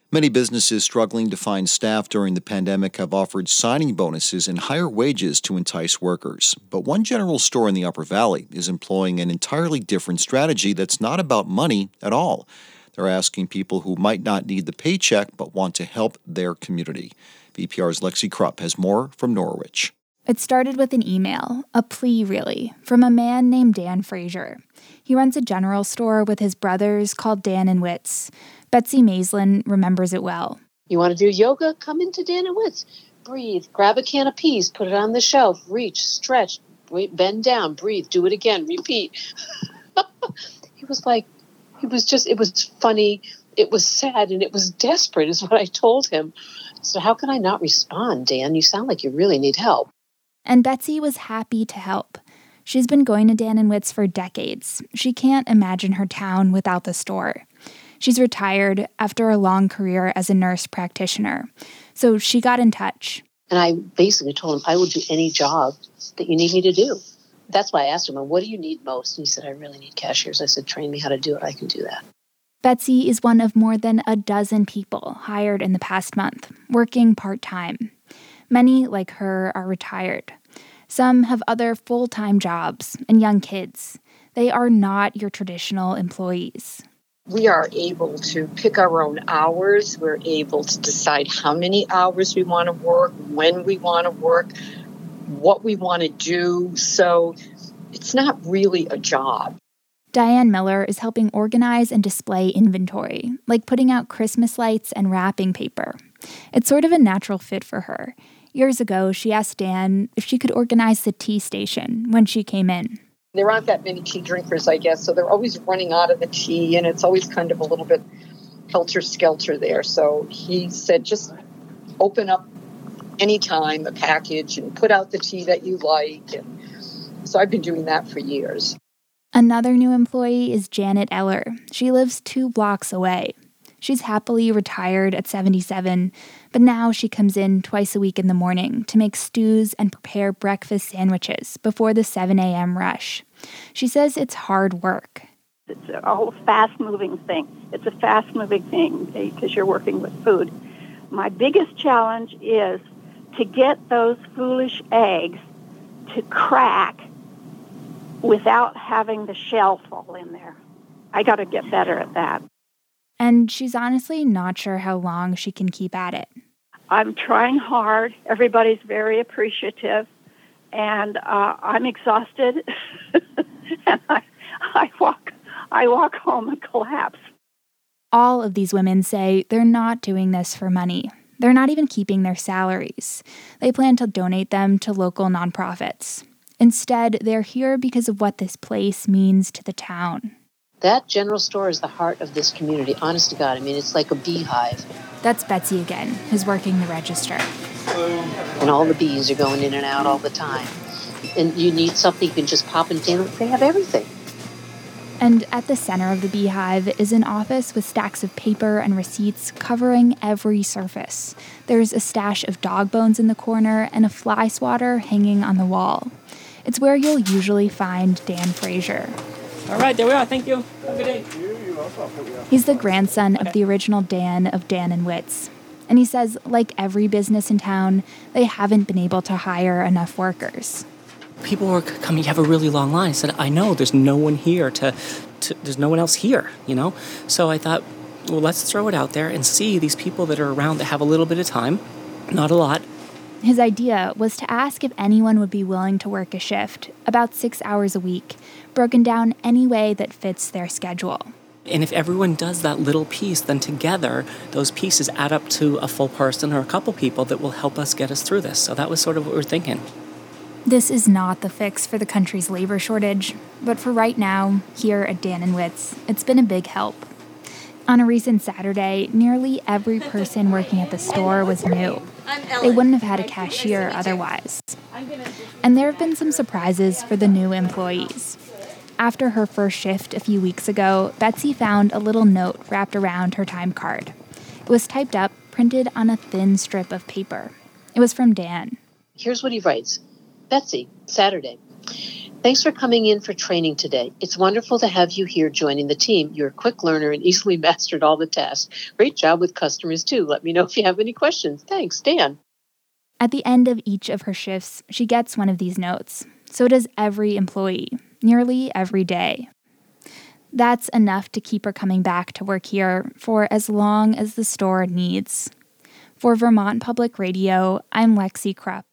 Many businesses struggling to find staff during the pandemic have offered signing bonuses and higher wages to entice workers. But one general store in the Upper Valley is employing an entirely different strategy that's not about money at all. They're asking people who might not need the paycheck but want to help their community. VPR's Lexi Krupp has more from Norwich. It started with an email, a plea really, from a man named Dan Frazier. He runs a general store with his brothers called Dan and Wits. Betsy Maislin remembers it well. You want to do yoga? Come into Dan and Wits. Breathe. Grab a can of peas. Put it on the shelf. Reach. Stretch. Wait, bend down. Breathe. Do it again. Repeat. It was funny. It was sad and it was desperate is what I told him. So how can I not respond, Dan? You sound like you really need help. And Betsy was happy to help. She's been going to Dan and Wits for decades. She can't imagine her town without the store. She's retired after a long career as a nurse practitioner. So she got in touch. And I basically told him, I will do any job that you need me to do. That's why I asked him, well, what do you need most? And he said, I really need cashiers. I said, train me how to do it. I can do that. Betsy is one of more than a dozen people hired in the past month, working part-time. Many, like her, are retired. Some have other full-time jobs and young kids. They are not your traditional employees. We are able to pick our own hours. We're able to decide how many hours we want to work, when we want to work, what we want to do. So it's not really a job. Diane Miller is helping organize and display inventory, like putting out Christmas lights and wrapping paper. It's sort of a natural fit for her. Years ago, she asked Dan if she could organize the tea station when she came in. There aren't that many tea drinkers, I guess, so they're always running out of the tea, and it's always kind of a little bit helter-skelter there. So he said, just open up anytime a package and put out the tea that you like. And so I've been doing that for years. Another new employee is Janet Eller. She lives 2 blocks away. She's happily retired at 77, but now she comes in twice a week in the morning to make stews and prepare breakfast sandwiches before the 7 a.m. rush. She says it's hard work. It's a whole fast-moving thing. It's a fast-moving thing because you're working with food. My biggest challenge is to get those foolish eggs to crack without having the shell fall in there. I got to get better at that. And she's honestly not sure how long she can keep at it. I'm trying hard. Everybody's very appreciative. And I'm exhausted. And I walk home and collapse. All of these women say they're not doing this for money. They're not even keeping their salaries. They plan to donate them to local nonprofits. Instead, they're here because of what this place means to the town. That general store is the heart of this community, honest to God. I mean, it's like a beehive. That's Betsy again, who's working the register. And all the bees are going in and out all the time. And you need something you can just pop in. They have everything. And at the center of the beehive is an office with stacks of paper and receipts covering every surface. There's a stash of dog bones in the corner and a fly swatter hanging on the wall. It's where you'll usually find Dan Frazier. All right, there we are. Thank you. Have a good day. He's the grandson of the original Dan of Dan and Wits. And he says, like every business in town, they haven't been able to hire enough workers. People were coming, you have a really long line. I said, I know, there's no one here there's no one else here, you know? So I thought, well, let's throw it out there and see these people that are around that have a little bit of time, not a lot. His idea was to ask if anyone would be willing to work a shift, about 6 hours a week, broken down any way that fits their schedule. And if everyone does that little piece, then together, those pieces add up to a full person or a couple people that will help us get us through this. So that was sort of what we were thinking. This is not the fix for the country's labor shortage, but for right now, here at Dan and Wits, it's been a big help. On a recent Saturday, nearly every person working at the store was new. They wouldn't have had a cashier otherwise. And there have been some surprises for the new employees. After her first shift a few weeks ago, Betsy found a little note wrapped around her time card. It was typed up, printed on a thin strip of paper. It was from Dan. Here's what he writes. Betsy, Saturday. Thanks for coming in for training today. It's wonderful to have you here joining the team. You're a quick learner and easily mastered all the tasks. Great job with customers, too. Let me know if you have any questions. Thanks, Dan. At the end of each of her shifts, she gets one of these notes. So does every employee, nearly every day. That's enough to keep her coming back to work here for as long as the store needs. For Vermont Public Radio, I'm Lexi Krupp.